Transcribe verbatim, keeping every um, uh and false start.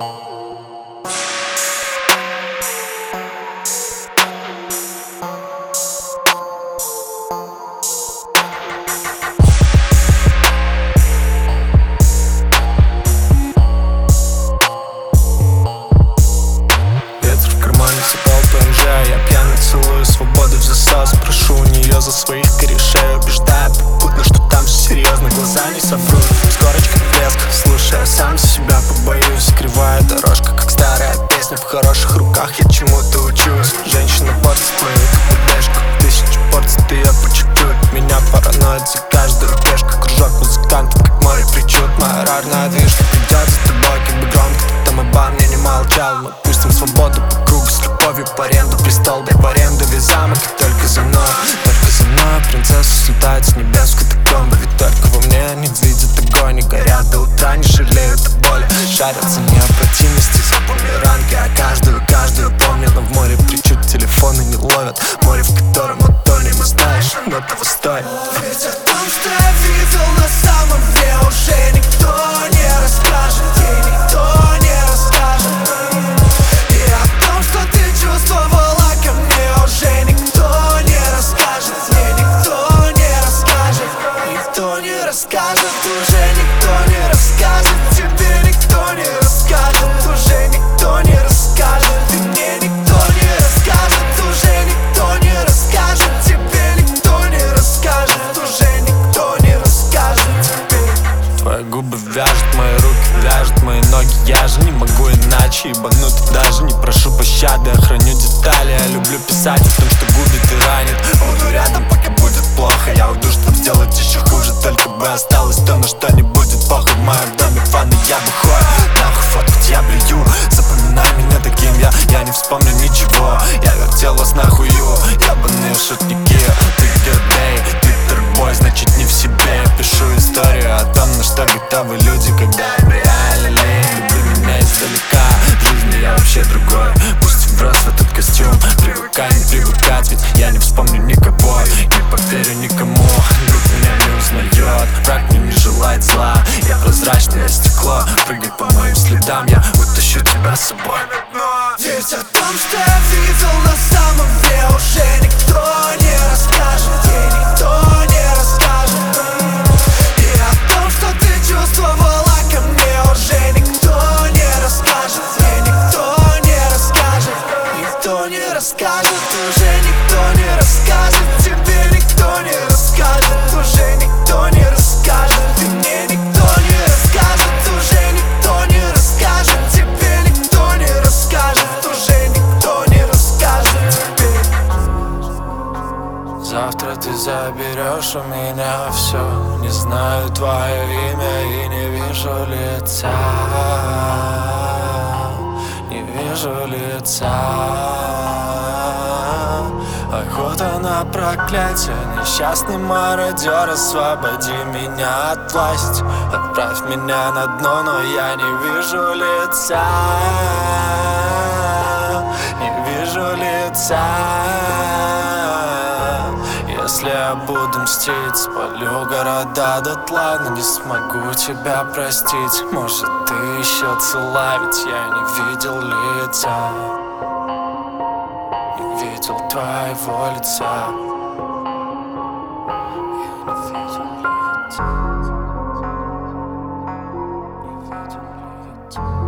За своих корешей убеждаю попутно, что там все серьезно, глаза не соврут. С корочкой блеск, слушая сам себя, побоюсь. Кривая дорожка, как старая песня, в хороших руках я чему-то учусь. Женщина портит мою КПДшку, тысячу порций ты ее по чуть-чуть. Меня параноид за каждый рубеж, как кружок музыкантов, как море причуд. Моя рарная движка придет за тобой, как бы громко ты там оба мне не молчал. Мы пустим свободу по кругу с любовью по аренду. Престол дай в аренду весь замок, и только за мной, только за мной принцесса слетает с небес в катакомбы. Ведь только во мне они видят огонь и горят до утра, не жалеют о боли. Шарятся необратимости за бумеранги, а каждую, каждую помню. Но в море причуд телефоны не ловят, море, в котором утонем, и знаешь, оно того стоит. Ведь о том, что я видел на самом деле, уже никто не расскажет, и никто не расскажет. И о том, что ты чувствовала ко мне, уже никто не расскажет, мне никто не расскажет, никто не расскажет, уже никто не расскажет, тебе никто не расскажет, уже никто не расскажет, и мне никто не расскажет, уже никто не расскажет, тебе никто не расскажет, уже никто не расскажет тебе. Твои губы вяжут, мои руки вяжут, мои ноги, я же не могу иначе. Ебанутый даже не прошу пощады, я храню детали. Я люблю писать о том, что губит и ранит. Буду рядом, пока будет плохо, я уйду, чтоб сделать еще хуже. Только бы осталось то, на что не будет похуй. В моем доме фаны, я бухой, нахуй фоткать я блюю. Запоминай меня таким, я, я не вспомню ничего. Я вертел вас нахую, ебаные шутники. Ты гердей, твиттер-бой, значит не в себе. Я пишу историю о том, на что готовы люди, когда им реально лень. Люби меня издалека, в жизни я вообще другой. Пусть вброс в этот костюм, привыкай, не привыкать, ведь я не вспомню никого, не поверю никому. Друг меня не узнает, враг мне не желает зла. Я прозрачное стекло, прыгай по моим следам, я утащу тебя с собой. Ведь о том, что я видел на самом деле, уже никто не расскажет, и никто не расскажет. И о том, что ты чувствовала ко мне, уже никто не расскажет, мне никто не расскажет, никто не расскажет, уже никто не расскажет, тебе никто не расскажет, уже никто не расскажет, и мне никто не расскажет, уже никто не расскажет, тебе никто не расскажет, уже никто не расскажет тебе. Завтра ты заберешь у меня все. Не знаю твое имя и не вижу лица, не вижу лица. Охота на проклятие, несчастный мародер, освободи меня от власти. Отправь меня на дно, но я не вижу лица, не вижу лица. Если я буду мстить, спалю города дотла, но не смогу тебя простить. Может, ты еще цела, ведь я не видел лица, не видел твоего лица, я не видел лица, не видел лица.